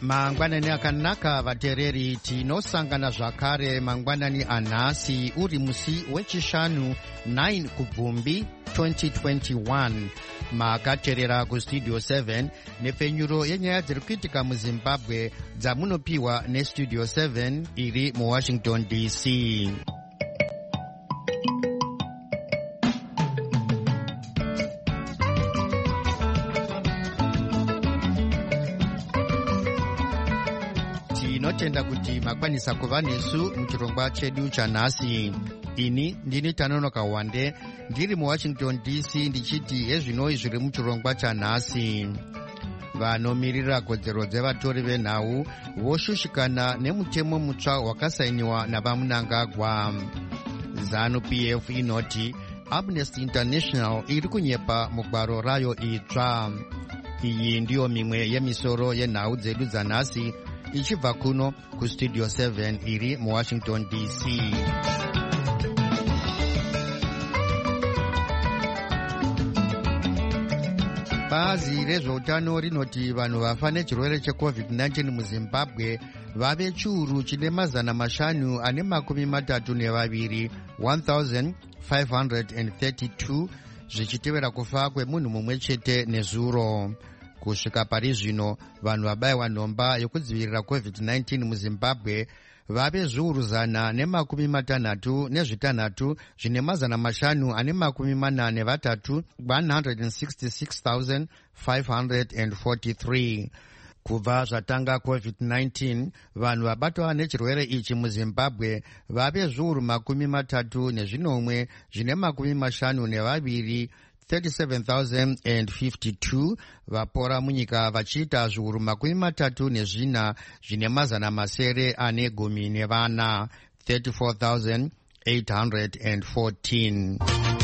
Mangwanani akanaka vatereri, tinosangana zvakare mangwanani anhasi uri musi wechishanu 9 kubvumbi 2021. Makateerera kustudio 7 nepfenyuro yenyaya dziri kuitika muZimbabwe dzamunopiwa nestudio 7 iri muWashington DC. Tinotenda kuti makwanisa kuva nesu muchirongwa chedu chanhasi. Ini ndini Tanonoka Wande ndiri muWashington DC ndichiti hezvinoi zviri muchirongwa chanhasi. Vanomirira kodzero dzevatori venhau voshushikana nemutemo mutsva wakasainiwa navaMunangagwa. ZANU-PF inoti Amnesty International iri kunyepa mugwaro rayo itsva. Iyi ndiyo mimwe yemisoro yenhau dzedu dzanhasi ichibva kuno kustudio 7 iri muWashington DC. Bazi rezveutano rinoti vanhu vafa nechirwere cheCovid-19 muZimbabwe vave chiuru chine 532 1532 zvichitevera kufa kwemunhu mumwe chete nezuro. Kusvika pari zvino vanhu vabayiwa nhomba yokudzivirira COVID-19 muZimbabwe vave zviuru 166 zvine 543 166,543. Kubva zvatanga COVID-19 vanhu vabatwa nechirwere ichi muZimbabwe vave zviuru 33 zvine 52 37,052 vapora munyika vachiita zviuru 34 zvine 914 34,814.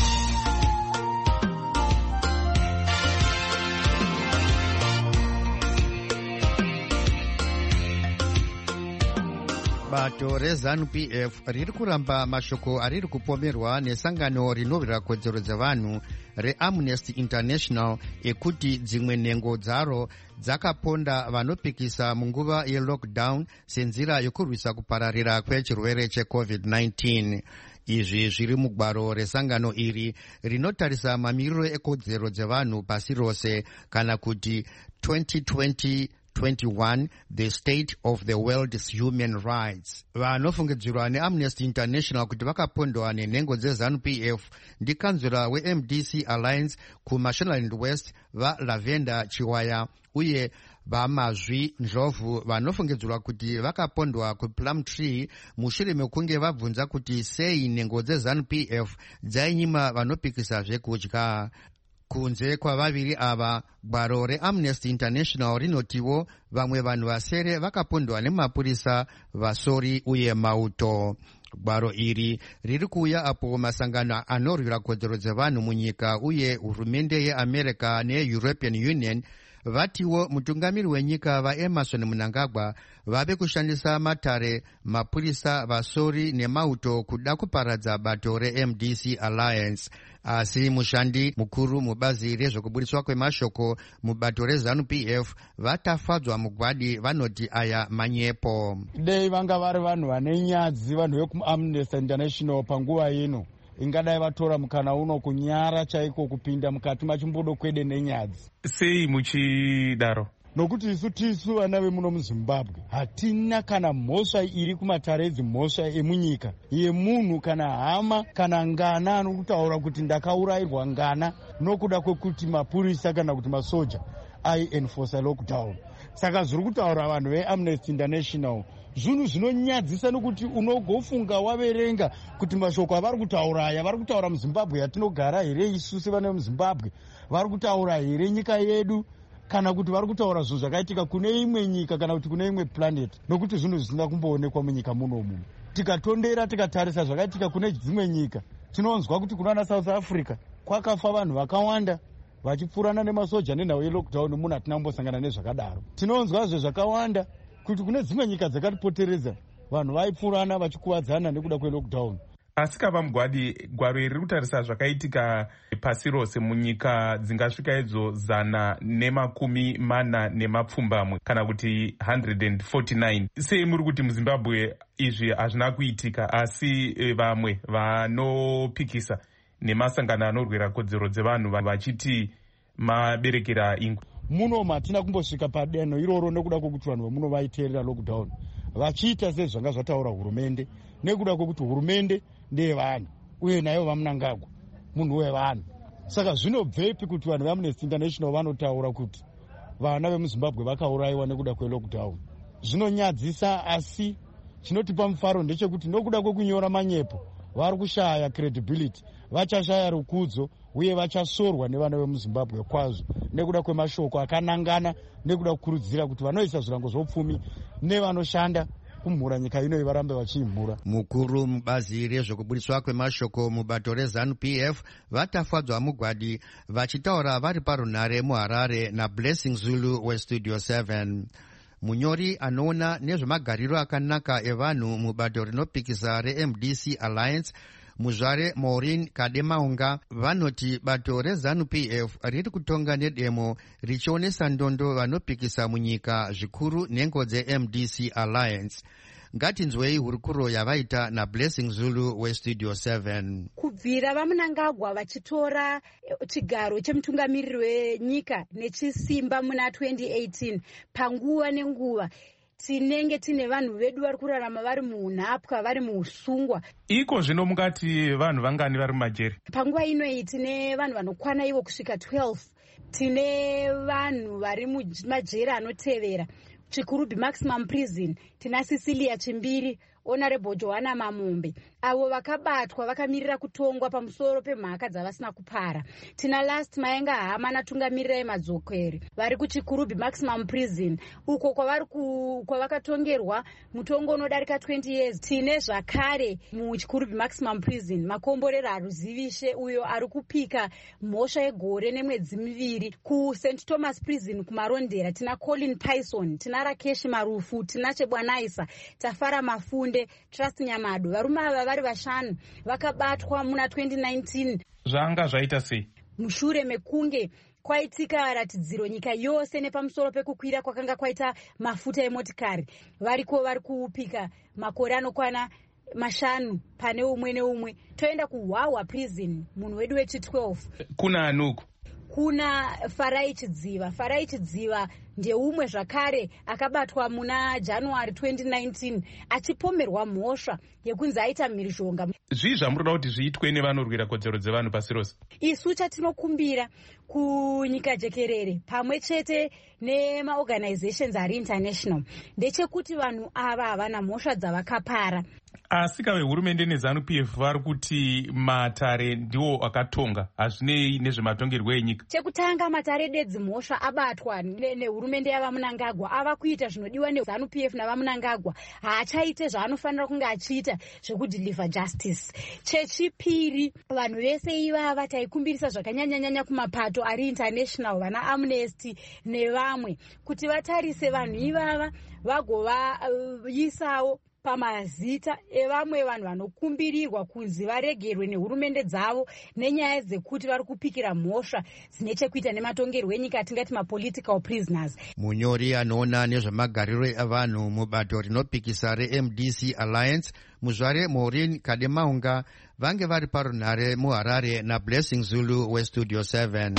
Bato reZANU-PF riri kuramba mashoko ariri kupomerwa nesangano rinorwira kodzero dzevanhu reAmnesty International ekuti dzimwe nhengo dzaro dzakaponda vanopikisa munguva yelockdown senzira yokurwisa kupararira kwechirwere cheCovid-19. Izvi zviri mugwaro resangano iri rinotarisa mamiriro ekodzero dzevanhu pasi rose, kana kuti 2020-21 The State of the World's Human Rights. Vanofungidzirwa neAmnesty International kuti vakapondwa nenhengo dzeZANU-PF ndikanzura weMDC Alliance kuMashonaland West vaLavenda Chiwaya uye vaMazvi Ndlovu vanofungidzirwa kuti vakapondwa kuPlumtree mushure mekunge vabvunza kuti sei nhengo dzeZANU-PF dzainyima vanopikisa zvekudya. Kunze kwavaviri ava, gwaro reAmnesty International rinotiwo vamwe vanhu vasere vakapondwa nemapurisa, vasori uye mauto. Gwaro iri riri kuuya apo masangano anorwira kodzero dzevanhu munyika uye hurumende yeAmerica neEuropean Union vatiwo mutungamiri wenyika vaEmerson Mnangagwa vave kushandisa matare, mapurisa, vasori nemauto kuda kuparadza bato reMDC Alliance. Asi mushandi mukuru mubazi rezvekubudiswa kwemashoko mubato reZANU-PF vatafadzwa mugwadi vanoti aya manyepo. Dei vanga vari vanhu vane nyadzi, vanhu vekuAmnesty International panguva ino ingadai vatora mukana uno kunyara chaiko kupinda mukati machimbodo kwede nenyadzi. Sei muchidaro? Nokuti tisu vana vemuno muZimbabwe hatina kana mhosva iri kumataredzi, mhosva emunyika yemunhu kana hama kana ngana anokutaura kuti ndakaurayirwa ngana nokuda kwekuti mapurisa kana kuti masoja aienforce lockdown. Saka zviri kutaura vanhu veAmnesty International zvinhu zvinonyadzisa, nokuti unogofunga waverenga kuti mashoko avari kutaura aya vari kutaura muZimbabwe yatinogara here isusu vana vemuZimbabwe, vari kutaura here nyika yedu, kana kuti vari kutaura zvinhu zvakaitika kune imwe nyika kana kuti kune imwe planet, nokuti zvinhu zvisina kumboonekwa munyika munomu. Tikatondera tikatarisa zvakaitika kune dzimwe nyika, tinonzwa kuti kuna South Africa kwakafa vanhu vakawanda vachipfurana nemasoja nenhau yelockdown. Munhu hatina kumbosangana nezvakadaro. Tinonzwa zvakawanda kuti kune dzimwe nyika dzakatipoteredza vanhu vaipfurana vachikuvadzana nekuda kwelockdown. Asi kava mugwadi, gwaro iri kutarisa zvakaitika pasi rose munyika dzingasvika idzo 140 kana kuti 149. Sei muri kuti muZimbabwe izvi hazvina kuitika, asi vamwe vanopikisa nemasangano anorwira kodzero dzevanhu vachiti maberekera ingwe? Muno matina kumbosvika padenho iroro nekuda kwokuti vanhu vemuno vaiteerera lockdown vachiita sezvanga zvataura hurumende, nekuda kwokuti hurumende ndeyevanhu uye nayo vaMnangagwa munhu wevanhu. Saka zvinobvepi kuti vanhu veAmnesty International vanotaura kuti vana vemuZimbabwe vakaurayiwa nekuda kwelockdown? Zvinonyadzisa, asi chinotipa mufaro ndechekuti nokuda kwekunyora manyepo vari kushaya credibility, vachashaya rukudzo uye vachasorwa nevana vemuZimbabwe kwazvo nekuda kwemashoko akanangana, nekuda kukurudzira kuti vanoisa zvirango zvopfumi nevanoshanda kumhura nyika ino varambe vachimhura. Mukuru mubazi rezvekubudiswa kwemashoko mubato reZANU-PF vatafadzwa mugwadi vachitaura vari parunhare muHarare naBlessing Zulu weStudio 7. Munyori anoona nezvemagariro akanaka evanhu mubato rinopikisa reMDC Alliance, Muzvare Maureen Kademaunga, vanoti bato reZANU-PF riri kutonga nedemo richionesa ndondo vanopikisa munyika zvikuru nhengo dzeMDC Alliance. Ngatinzwei hurukuro yavaita naBlessing Zulu weStudio 7. Kubvira vaMnangagwa vachitora chigaro chemutungamiriri wenyika nechisimba muna 2018, panguva nenguva tinenge tine vanhu vedu vari kurarama vari munhapwa, vari muusungwa. Iko zvino mungati vanhu vangani vari mumajeri? Panguva inoyi tine vanhu vanokwana ivo kusvika 12. Tine vanhu vari mumajeri anotevera: Chikurubi Maximum Prison, tina Cecilia Chimbiri, Honorable Joanna Mamombe, avo vakabatwa vakamirira kutongwa pamusoro pemhaka dzavasina kupara. Tina Last Maenga Hama natungamirira emadzokeri vari kuChikurubi Maximum Prison, uko kwavakatongerwa mutongo unodarika 20 years. Tine zvakare muChikurubi Maximum Prison Makomborera Haruzivishe, uyo ari kupika mhosva yegore nemwedzi miviri. KuSt Thomas Prison kuMarondera tina Colin Pyson, tina Rakesh Marufu, tina Chebwanaisa, Tafara Mafunde, Trust Nyamado. Varume ava vari vashanu vakabatwa muna 2019. Zvanga zvaita sei? Mushure mekunge kwaitika ratidziro nyika yose nepamusoro pekukwira kwakanga kwaita mafuta emotikari. Variko vari kupika makore anokwana 5 pane umwe neumwe. Toenda kuHwaHwa Prison, munhu wedu wechi12. Kuna anuku? Kuna Farai Chidziva. Farai Chidziva ndeumwe zvakare akabatwa muna January 2019 achipomerwa mhosva yekunzi aita mhirizhonga. Zvii zvamuroda kuti zviitwe nevanorwira kodzero dzevanhu pasi rose? Isu chatinokumbira kunyika jekerere pamwe chete nemaorganizations ari international ndechekuti vanhu ava havana mhosva dzavakapara. Asi kave hurumende neZANU-PF vari kuti matare ndiwo akatonga, hazvinei nezvematongerwo enyika. Chekutanga, matare dedzi mhosva abatwa nehurumende yavaMnangagwa ava kuita zvinodiwa neZANU-PF navaMnangagwa. Haachaite zvaanofanira kunge achiita zvekudeliver justice. Chechipiri, vanhu vese ivava taikumbirisa zvakanyanya kumapato ari international, vana Amnesty nevamwe, kuti vatarise vanhu ivava vagovayisawo pamazita evamwe vanhu vanokumbirirwa kunzi varegerwe nehurumende dzavo nenyaya dzekuti vari kupikira mhosva dzine chekuita nematongerwo enyika, atingati mapolitical prisoners. Munyori anoona nezvemagariro evanhu mubato rinopikisa reMDC Alliance, Muzvare Maureen Kademaunga, vange vari parunhare muHarare naBlessing Zulu weStudio 7.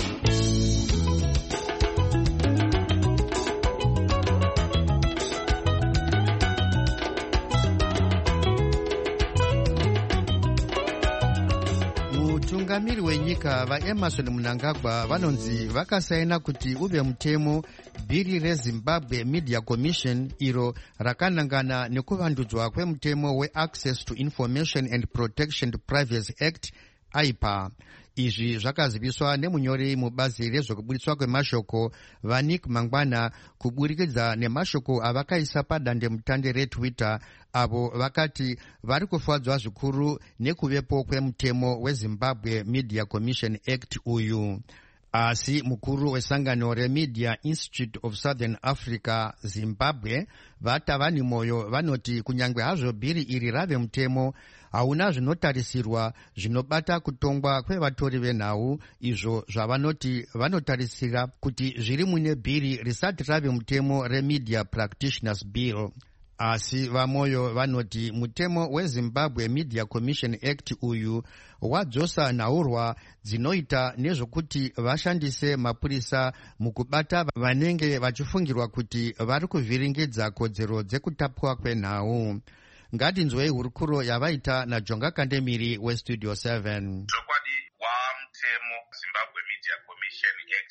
Mutungamiri wenyika vaEmmerson Mnangagwa vanonzi vakasaina kuti uve mutemo bhiri reZimbabwe Media Commission, iro rakanangana nekuvandudzwa kwemutemo weAccess to Information and Protection to Privacy Act, AIPA. Izvi zvakaziviswa nemunyori mubazi rezvekubudiswa kwemashoko Vanik Mangwana kuburikidza nemashoko avakaisa padande mutande reTwitter, avo vakati vari kufadzwa zvikuru nekuvepo kwemutemo weZimbabwe Media Commission Act uyu. asi mukuru wesangano remedia institute of southern africa zimbabwe vatavani moyo vanoti kunyangwe hazvo bhiri iri rave mutemo hauna zvinotarisirwa zvinobata kutongwa kwevatori venhau izvo zvavanoti vanotarisira kuti zviri mune bhiri risati rave mutemo remedia practitioners bill. Asi vamoyo vanoti mutemo weZimbabwe Media Commission Act uyu wadzosa nhaurwa dzinoita nezvokuti vashandise mapurisa mukubata vanenge vachifungirwa kuti vari kuvhiringidza kodzero dzekutapwa kwenhau. Ngatinzwei hurukuro yavaita naJonga Kandemiri weStudio 7. Chokwadi wamutemo Zimbabwe Media Commission Act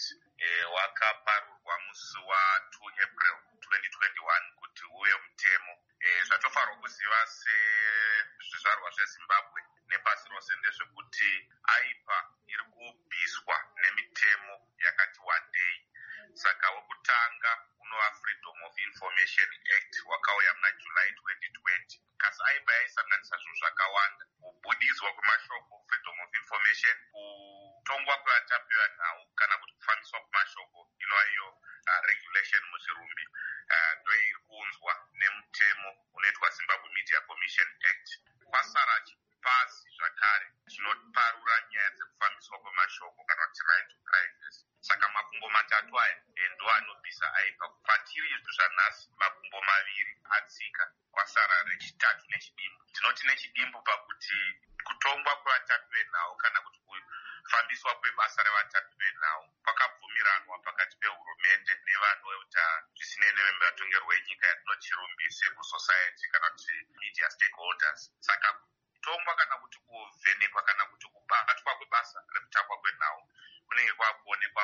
wakaparurwa musi wa2 April 2021 kuti uve mutemo. Zvatofanirwa kuziva sezvizvarwa zveZimbabwe nepasi rose ndezvekuti aipa iri kubviswa nemitemo yakati wandei. Saka wekutanga unova Freedom of Information Act wakauya muna July 2020. Kasi aipa yaisanganisa zvinhu zvakawanda: kubudiswa kwemashoko, freedom of information, kutongwa kwevatapi venhau kana kuti kufambiswa kwemashoko, inova iyo regulation muchirumbi. Ndoiri kuunzwa nemutemo unoitwa Zimbabwe Media Commission Act. Kwasara chipazi zvakare chinoparura nyaya dzekufambiswa kwemashoko kana kuti right to privacy. Saka makumbo matatu aya ndo anobvisa aipa. Kwatiri zvanhasi makumbo maviri adzika, kwasara rechitatu nechidimbu. Tinoti nechidimbu pakuti kutongwa kwevatapi venhau kana kuti kufambiswa kwebasa revatapi venhau kwakabvumiranwa pakati pehurumende nevanoita zvisinei nevematongerwo enyika yatinoti civil society kana kuti media stakeholders. Saka kutongwa kana kuti kuvhenekwa kana kuti kubatwa kwebasa rekutapwa kwenhau kunenge kwakuonekwa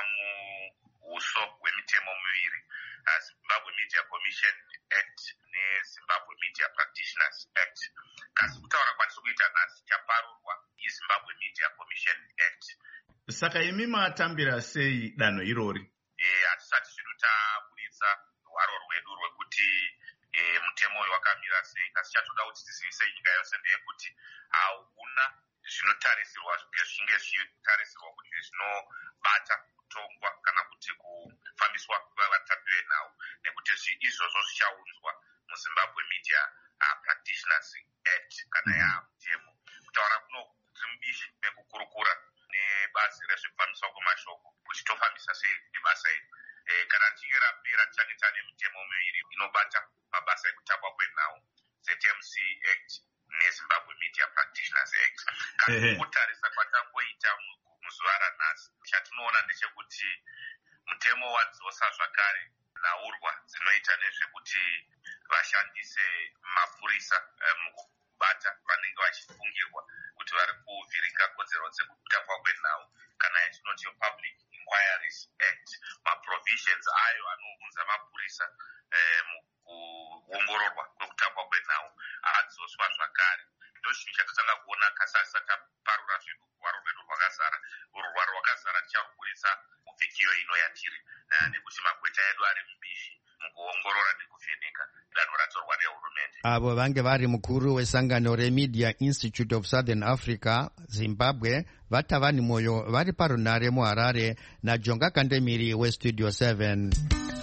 muuso hwemitemo miviri, Zimbabwe Media Commission Act neZimbabwe Media Practitioners Act. Kasi kutaura kwanisa kuita nhasi chaparurwa iZimbabwe Media Commission Act. Saka imi matambira sei danho irori? Hatisati zvino taburitsa hwaro rwedu rwekuti mutemo uyu wakamira sei. Kasi chatoda kuti tizivise nyika yose ndeyekuti hauna zvinotarisirwa zvinge zvichitarisirwa kuti zvinobata kutongwa kana kuti kufambiswa kwevatapi venhau, nekuti izvozvo zvichaunzwa muZimbabwe Media Practitioners Act kana yaamutemo. Kutaura kuno zimbishi nekukurukura nebazi rezvekufambiswa kwemashoko kuti tofambisa sei nebasa iri. Kana tichinge rapera tichange tane mitemo miviri inobata mabasa ekutapwa kwenhau, ZMC Act neZimbabwe Media Practitioners Act. Kana kutarisa kwatangoita muzuva ranhasi, chatinoona ndechekuti mutemo wadzosa zvakare nhaurwa dzinoita nezvekuti vashandise mapurisa mukubata vanenge vachifungirwa kuti vari kuvhiringa kodzero dzekutapwa kwenhau, kana yatinoti Public Inquiries Act. Maprovisions ayo anounza mapurisa mukuongororwa kwekutapwa kwenhau adzoswa zvakare. Ndochinhu chatatanga kuona kasi asati aparura zvinhu hwaro rwedu rwakazara. Rwaro rwakazara ticharuburitsa muvhikiyo ino yatiri, nekuti magweta edu ari mubishi mukuongorora nekuvheneka danho ratorwa nehurumende. Avo vange vari mukuru wesangano remedia Institute of Southern Africa Zimbabwe vatavani moyo vari parunare muHarare naJonga Kandemiri weStudio 7.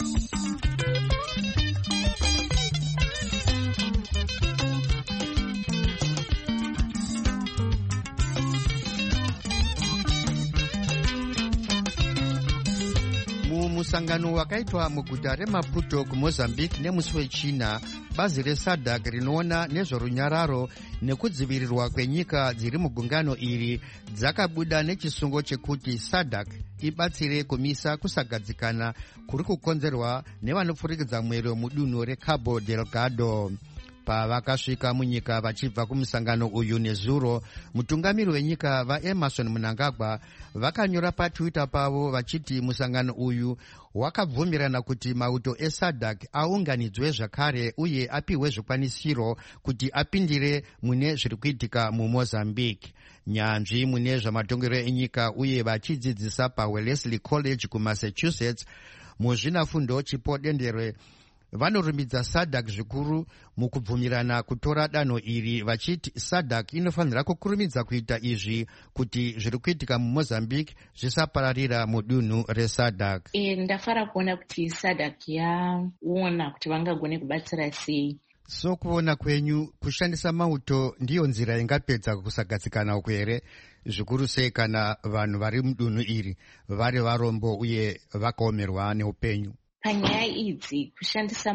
Musangano wakaitwa muguta reMaputo kuMozambique nemusi wechina, bazi reSADC rinoona nezvorunyararo nekudzivirirwa kwenyika dziri mugungano iri dzakabuda nechisungo chekuti SADC ibatsire kumisa kusagadzikana kuri kukonzerwa nevanopfurikidza mwero mudunhu reCabo Delgado. Pavakasvika munyika vachibva kumusangano uyu nezuro, mutungamiri wenyika vaEmerson Mnangagwa vakanyora paTwitter pavo vachiti musangano uyu wakabvumirana kuti mauto eSADC aunganidzwe zvakare uye apiwe zvikwanisiro kuti apindire mune zviri kuitika muMozambique. Nyanzvi mune zvamatongero enyika uye vachidzidzisa paWellesley College kuMassachusetts, muzvinafundo chipo dendere vanorumbidza SADC zvikuru mukubvumirana kutora danho iri, vachiti SADC inofanira kukurumidza kuita izvi kuti zviri kuitika muMozambique zvisapararira mudunhu reSADC. Ndafara kuona kuti SADC yaona kuti vangagone kubatsira sei. So kuona kwenyu kushandisa mauto ndiyo nzira ingapedza kusagadzikana uku here, zvikuru sei kana vanhu vari mudunhu iri vari varombo uye vakaomerwa neupenyu? Panyaya idzi kushandisa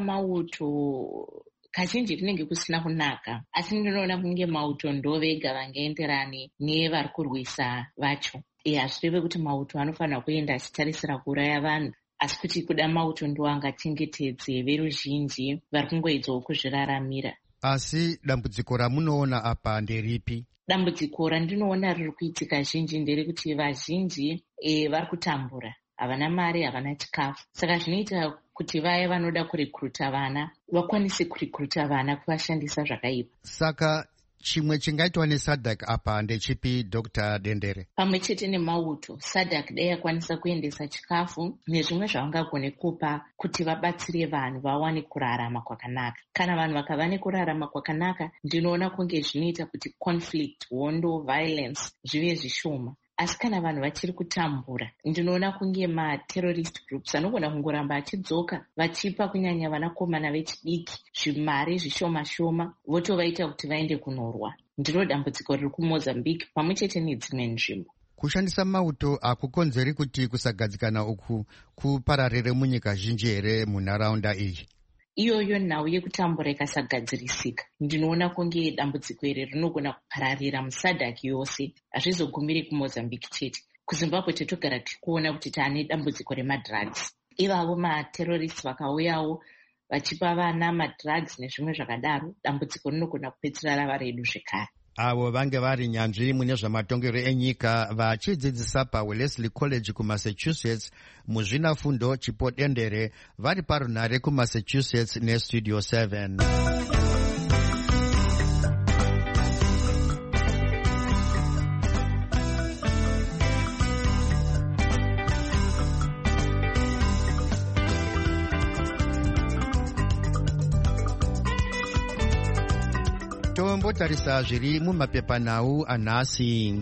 mauto kazhinji kunenge kusina kunaka, asi ndinoona kunge mauto ndo vega vangaenderane nevari kurwisa vacho. Hazvireve kuti mauto anofanira kuenda achitarisira kuuraya vanhu, asi kuti kuda mauto ndo angachengetedze veruzhinji vari kungoedzawo kuzviraramira. Asi dambudziko ramunoona apa nderipi? Dambudziko randinoona riri kuitika zhinji nderekuti vazhinji vari kutambura, havana mari, havana chikafu. Saka zvinoita kuti vaya vanoda kurekruta vana vakwanise kurekruta vana kuvashandisa zvakaipa. Saka chimwe chingaitwa neSADC apa ndechipi, Dr. Dendere? Pamwe chete nemauto, SADC dai yakwanisa kuendesa chikafu nezvimwe zvavangagone kupa kuti vabatsire vanhu vawane kurarama kwakanaka. Kana vanhu vakava nekurarama kwakanaka, ndinoona kunge zvinoita kuti conflict, hondo, violence zvive zvishoma. Asi kana vanhu vachiri kutambura, ndinoona kunge materrorist groups anogona kungoramba achidzoka vachipa kunyanya vanakomana vechidiki zvimari zvishoma shoma, votovaita kuti vaende kunorwa. Ndiro dambudziko riri kuMozambique pamwe chete nedzimwe nzvimbo. Kushandisa mauto hakukonzeri kuti kusagadzikana uku kupararire munyika zhinji here munharaunda iyi? Iyoyo nhau yekutambura ikasagadzirisika, ndinoona kunge dambudziko iri rinogona kupararira muSADC yose, hazvizogumiri kuMozambique chete. KuZimbabwe totogara tichikuona kuti taane dambudziko remadrugs. Ivavo materrorists vakauyawo vachipa vana madrugs nezvimwe zvakadaro, dambudziko rinogona kupedzisira rava redu zvekare. Avo vange vari nyanzvi mune zvamatongero enyika vachidzidzisa paWellesley College kuMassachusetts muzvinafundo Chipo Dendere vari parunhare kuMassachusetts neStudio 7. Tombotarisa zviri mumapepanhau anhasi.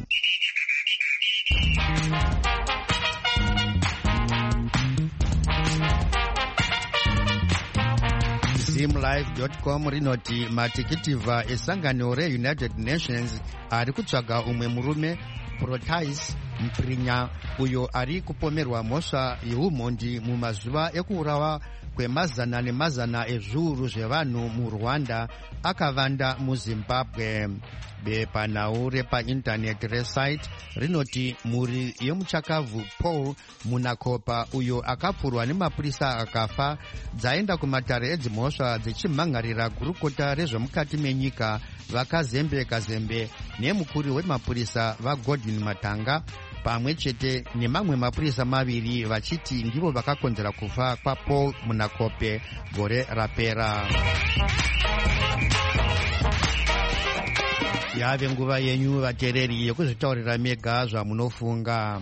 Zimlife.com rinoti matikitivha esangano reUnited Nations ari kutsvaga umwe murume Protais Mprinya uyo ari kupomerwa mhosva yeumhondi mumazuva ekuurawa kwemazana nemazana ezviuru zvevanhu muRwanda akavanda muZimbabwe. Bepanhau repaindaneti resite rinoti mhuri yemuchakavhu Paul Munakopa uyo akapfurwa nemapurisa akafa dzaenda kumatare edzimhosva dzichimhangarira gurukota rezvemukati menyika vakazembe nemukuru wemapurisa vaGordon Matanga pamwe chete nemamwe mapurisa maviri vachiti ndivo vakakonzera kufa kwaPaul Munakope gore rapera. Yave nguva yenyu vateereri yekuzvitaurira mega zvamunofunga.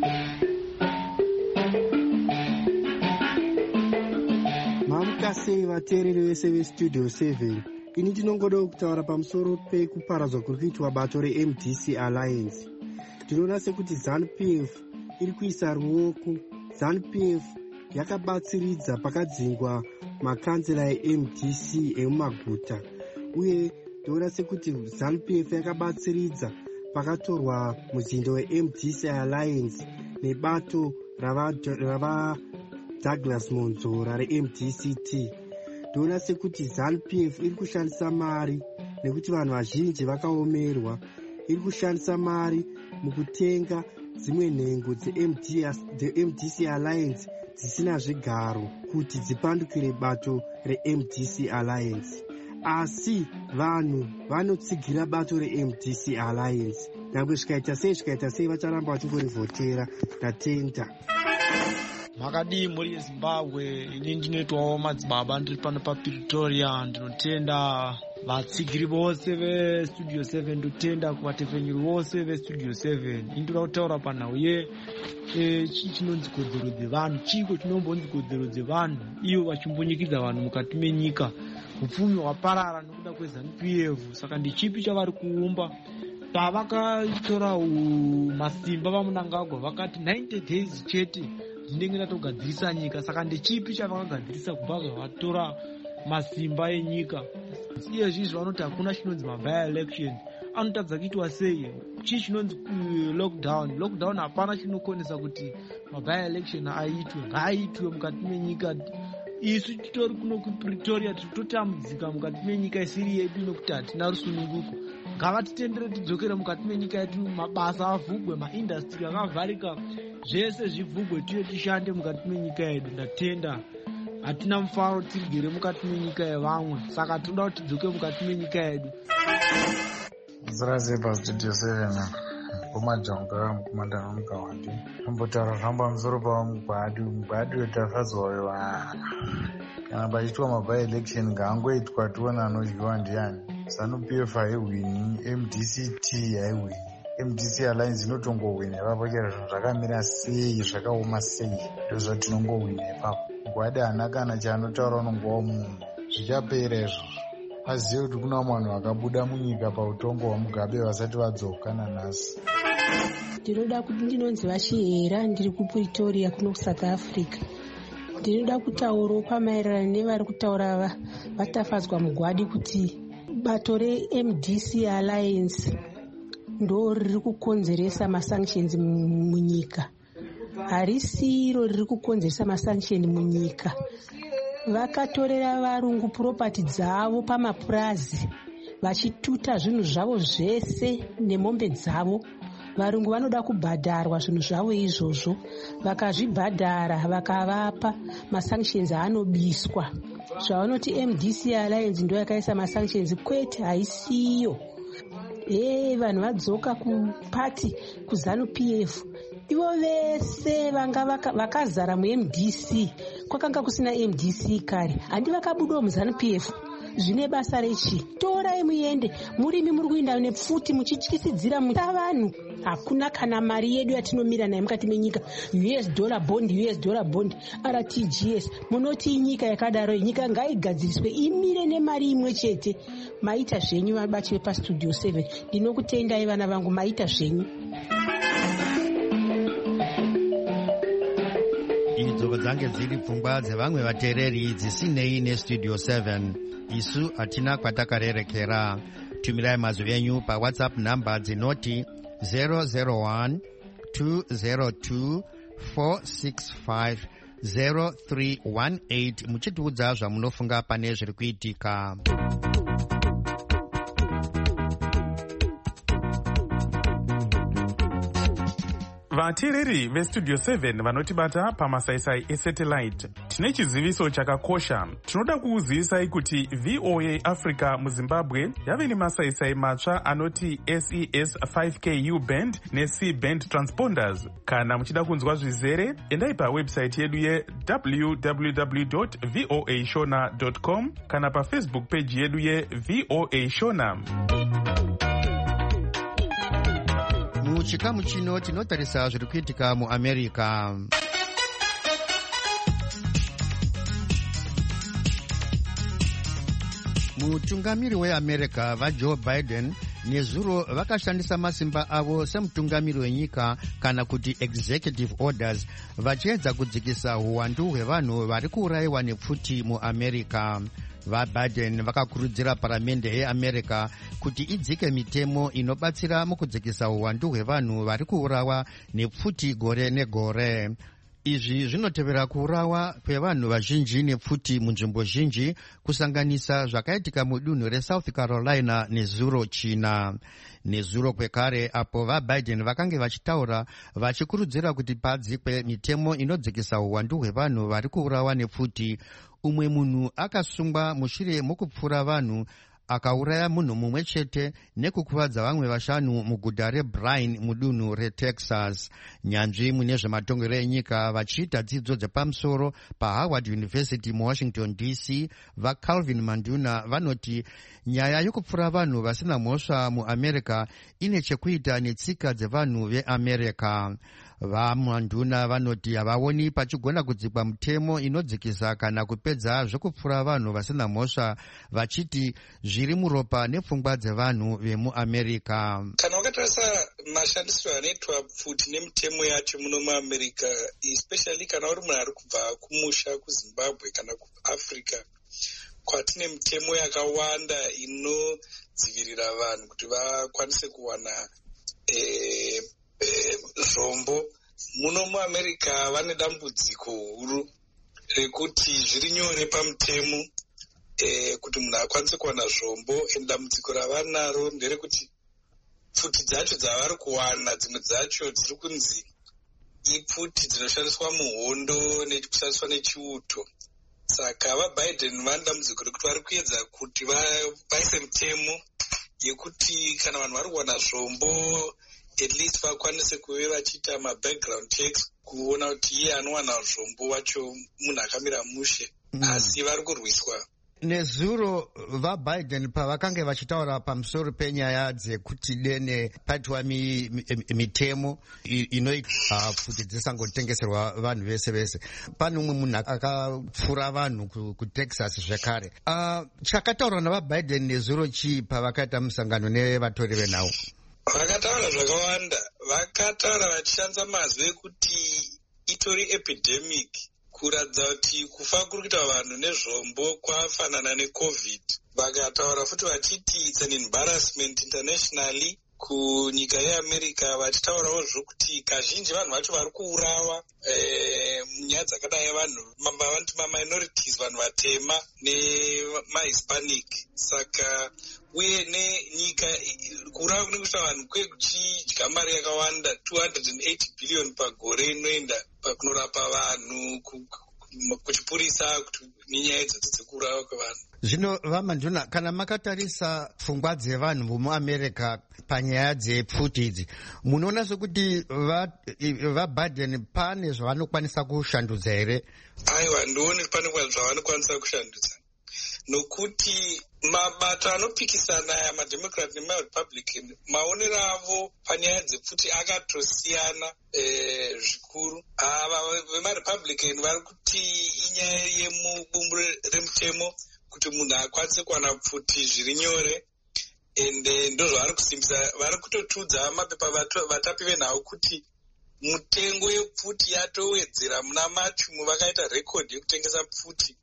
Mamuka sei vateereri vese veStudio 7. Ini ndinongoda kutaura pamusoro pekuparadzwa kuri kuitwa bato reMDC Alliance. Tinoona sekuti ZANU-PF iri kuisa ruoko. ZANU-PF yakabatsiridza pakadzingwa makanzela eMDC emumaguta, uye tinoona sekuti ZANU-PF yakabatsiridza pakatorwa muzindo weMDC Alliance nebato rava Douglas Monzora reMDCT. Tinoona sekuti ZANU-PF iri kushandisa mari nekuti vanhu vazhinji vakaomerwa, iri kushandisa mari mukutenga dzimwe nhengo dzeMDC Alliance dzisina zvigaro kuti dzipandukire bato reMDC Alliance. Asi vanhu vanotsigira bato reMDC Alliance. Nyangwe zvikaita sei vacharamba vachingorivhotera. Ndatenda. Makadii muri Zimbabwe? Ini ndinoitwawo madzibaba ndiri pano paPretoria. Ndinotenda vatsigiri vose vestudio 7 ndotenda kuvatefenyeri vose vestudio 7. indira kutaura panhau chinonzi kodzero dzevanhu, chiko chinombonzi kodzero dzevanhu, ivo vachimbonyikidza vanhu mukati menyika. Upfumi hwaparara nokuda kweZANU-PF. Saka ndichipi chavari kuumba? Pavakatora masimba vaMunangagwa vakati 90 days chete ndinenge ndatogadzirisa nyika. Saka ndichipi chavakagadzirisa kubva zvavatora masimba enyika? Iyezvizvi vanoti hakuna chinonzi maby election. Anotadza kuitwa sei? Chii chinonzi lockdown? Hapana chinokonesa kuti maby election aitwe. Ngaaitwe mukati menyika. Isu titori kuno kuPretoria titotambudzika mukati menyika isiri yedu nokuti hatina rusununguko. Ngavatitendere tidzokere mukati menyika yedu, mabasa avhugwe, maindastri akavharika, zvese zvivhugwe, tiye tishande mukati menyika yedu. Ndatenda hatina mufaro tigere mukati menyika yevamwe, saka tinoda kuti tidzoke mukati menyika yedu. Zira zepa studio 7 kumajonga mukomandana mukawandi ambotaura zvamba musoro pamugwadi wetafadzwayo kana pachitwa maby election ngaangoitwa tiona anodyiwa ndiani. ZANU-PF haihwini, MDCT haihwini, MDC Alliance inotongohwina ipapo. Chero zvinhu zvakamira sei, zvakaoma sei, ndozvatinongohwina ipapo. Mugwadi haana kana chaanotaura unongowa munhu. Zvichapera izvozvo. Azive kuti kuna vanhu vakabuda munyika pautongo hwaMugabe vasati vadzoka nanhasi. Ndinoda kuti ndinonzi Vachihera, ndiri kuPretoria kuno kuSouth Africa. Ndinoda kutaura pamaererano nevari kutaura vatafadzwa mugwadi kuti bato reMDC Alliance ndo riri kukonzeresa masanctions munyika. Harisiro riri kukonzeresa masanctions munyika. Vakatorera varungu property dzavo pamapurazi vachituta zvinhu zvavo zvese nemombe dzavo. Varungu vanoda kubhadharwa zvinhu zvavo izvozvo. Vakazvibhadhara vakavapa masanctions anobiswa. Zvavanoti MDC Alliance ndo yakaisa masanctions, kwete, haisiyo. Vanhu vadzoka kupati kuZANU-PF. Ivo vese vanga vakazara muMDC. Kwakanga kusina MDC kare. Handi vakabudawo muZANU-PF. Zvine basa rechi? Torai muende. Murimi muri kuenda nepfuti muchityisidzira vanhu. Hakuna kana mari yedu yatinomira nayo mukati menyika. US dollar bond, RTGS. Munoti nyika yakadaro, nyika ngaigadziriswe imire nemari imwe chete. Maita zvenyu vabati vepastudio 7. Ndinokutendai vana vangu, maita zvenyu. Idzo dzange dziri pfungwa dzevamwe vateereri dzisinei nestudio 7. Isu hatina kwatakarerekera. Tumirai mazwi enyu paWhatsApp namba dzinoti 001 202 465 0318 muchitiudza zvamunofunga pane zviri kuitika. vateereri vestudio 7 vanotibata pamasaisai esatellite, tine chiziviso chakakosha. Tinoda kukuzivisai kuti VOA Africa muZimbabwe yave nemasaisai matsva anoti SES 5Ku band neC band transponders. Kana muchida kunzwa zvizere, endai pawebsite yedu ye.www.voashona.com kana pafacebook page yedu yeVOA Shona. Muchikamu chino tinotarisa zviri kuitika muAmerica. Mutungamiri weAmerica vaJoe Biden nezuro vakashandisa masimba avo semutungamiri wenyika kana kuti executive orders vachiedza kudzikisa uwandu hwevanhu vari kuurayiwa nepfuti muAmerica. VaBiden vakakurudzira paramende yeAmerica kuti idzike mitemo inobatsira mukudzikisa uwandu hwevanhu vari kuurawa nepfuti gore negore. Izvi zvinotevera kuurawa kwevanhu vazhinji nepfuti munzvimbo zhinji, kusanganisa zvakaitika mudunhu reSouth Carolina nezuro china. Nezuro kwekare apo vaBiden vakange vachitaura vachikurudzira kuti padzikwe mitemo inodzikisa uwandu hwevanhu vari kuurawa nepfuti. Umwe munhu akasungwa mushure mokupfura vanhu akauraya munhu mumwe chete nekukuvadza vamwe 5 muguta reBryan mudunhu reTexas. Nyanzvi mune zvematongero enyika vachiita dzidzo dzepamusoro paHoward University muWashington DC vaCalvin Manduna vanoti nyaya yokupfura vanhu vasina mhosva muAmerica ine chekuita netsika dzevanhu veAmerica. VaManduna vanoti havaoni pachigona kudzikwa mutemo inodzikisa kana kupedza zvekupfura vanhu vasina mhosva, vachiti zviri muropa nepfungwa dzevanhu vemuAmerica. Kana wakatarisa mashandisiro anoitwa pfuti nemitemo yacho muno muAmerica, especially kana uri munhu ari kubva kumusha kuZimbabwe kana kuAfrica, kwatine mitemo yakawanda inodzivirira vanhu kuti vakwanise kuwana zvombo. Muno muAmerica vane dambudziko huru rekuti zviri nyore pamutemo kuti munhu akwanise kuwana zvombo. Dambudziko ravanaro nderekuti pfuti dzacho dzavari kuwana dzimwe dzacho dziri kunzi ipfuti dzinoshandiswa muhondo nekushandiswa nechiuto. Saka vaBiden vane dambudziko rekuti vari kuedza kuti vaise mitemo yekuti kana vanhu vari kuwana zvombo at least vakwanise kuve vachiita mabackground checks kuona kuti iye anowana zvombo wacho munhu akamira mushe, asi vari kurwiswa. Nezuro vaBiden pavakange vachitaura pamusoro penyaya dzekuti dene patiwa mitemo inoita pfuti dzisangotengeserwa vanhu vese vese, pane umwe munhu akapfura vanhu kuTexas zvekare. Chakataurwa navaBiden nezuro chii pavakaita musangano nevatori venhau? Vakataura zvakawanda. Vakataura vachishandisa mazwi ekuti itori epidemic, kuratidza kuti kufa kuri kuita vanhu nezvombo kwafanana neCovid. Vakataura futi vachiti it's an embarrassment internationally kunyika yeAmerica, vachitaurawo zvokuti kazhinji vanhu vacho vari kuurawa munyaya dzakadai vanhu vanoti maminorities, vanhu vatema nemahispanic. Saka uye nenyika kuurawa kunekuita vanhu kwekuchidya mari yakawanda 280 billion pagore inoenda pakunorapa vanhu, kuchipurisa kuti nenyaya idzodzi dzekuurawa kwevanhu. Zvino vaManduna, kana makatarisa pfungwa dzevanhu vomuAmerica panyaya dzepfuti idzi, munoona sokuti vaBiden pane zvavanokwanisa kushandudza here? Aiwa, ndioni pane zvavanokwanisa kushandudza, nokuti mabato anopikisana aya maDemocrat nemaRepublican, maonero avo panyaya dzepfuti akatosiyana zvikuru. Ava vemaRepublican vari kuti inyaya yemubumbu remutemo kuti munhu akwanise kuwana pfuti zviri nyore, ende ndozvavari kusimbisa. Vari kutotudza mapepa vatapi venhau kuti mutengo yepfuti yatowedzera muna machumu vakaita rekodhi yekutengesa pfuti.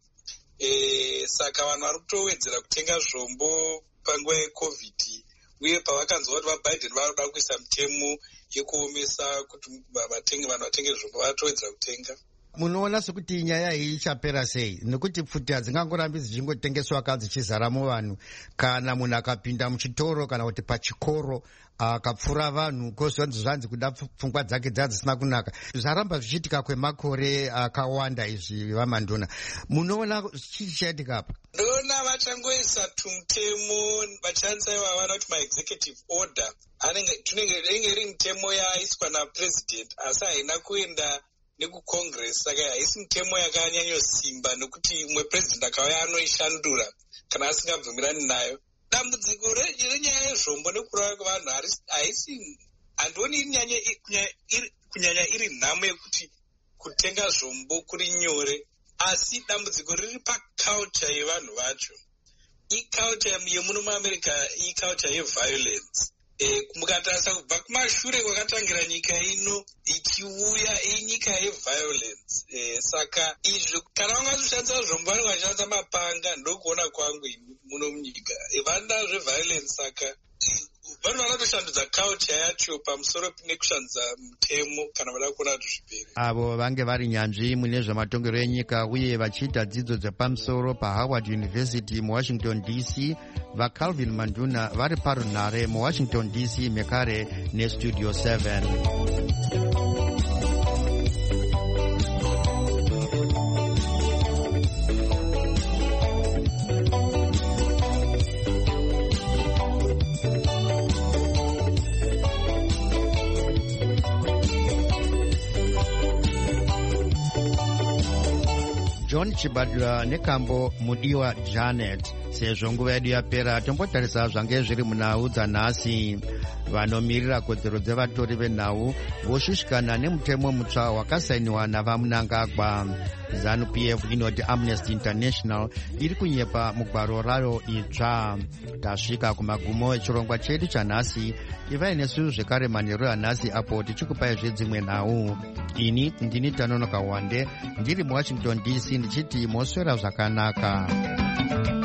Saka vanhu vari kutowedzera kutenga zvombo panguva yeCovid, uye pavakanzwa kuti vaBiden varoda kuisa mitemo yekuomesa kuti vanhu vatenge zvombo vatowedzera kutenga. Munoona sekuti nyaya iyi ichapera sei? Nekuti pfuti hadzingangorambi dzichingotengeswa ka dzichizaramo vanhu. Kana munhu akapinda muchitoro kana kuti pachikoro akapfura vanhu, zvanzi kuda pfungwa dzake dzadzisina kunaka. Zvaramba zvichiitika kwemakore akawanda izvi vaManduna. Munoona chichaitika apa? Ndona vachangoisa tumutemo vachishandisa iva vanoti maexecutive order. Inenge iri mitemo yaiswa napresident, asi haina kuenda nekucongress. Saka haisi mitemo yakanyanyosimba, nekuti umwe president akauya anoishandura kana asingabvumirani nayo. Dambudziko renyaya yezvombo nekurawa kwevanhu haisi, handioni kunyanya iri nhamo yekuti kutenga zvombo kuri nyore, asi dambudziko riri paculture yevanhu vacho. Iculture yemuno muAmerica iculture yeviolence. Mukatarisa kubva kumashure kwakatangira nyika ino ichiuya inyika yeviolence. Saka izvo kana vangashandisa zvombo vari vashandisa mapanga, ndokuona kwangu muno munyika vanda zveviolence. Saka vanhu vanotoshandudza culture yacho pamusoro nekushandudza mutemo kana vada kuona kuti zvipere. Avo vange vari nyanzvi mune zvematongero enyika uye vachiita dzidzo dzepamusoro paHoward University muWashington DC, vaCalvin Manduna vari parunhare muWashington DC mekare neStudio 7. John Chibadwa nekambo Mudiwa Janet. Sezvo nguva yedu yapera, tombotarisa zvange zviri munhau dzanhasi. Vanomirira kodzero dzevatori venhau voshushikana nemutemo mutsva wakasainiwa navaMunangagwa. ZANU-PF inoti Amnesty International iri kunyepa mugwaro rayo itsva. Tasvika kumagumo echirongwa chedu chanhasi. Ivai nesu zvekare manheru anhasi apo tichikupai zvedzimwe nhau. Ini ndini Tanonoka Wande ndiri muWashington DC ndichiti moswera zvakanaka.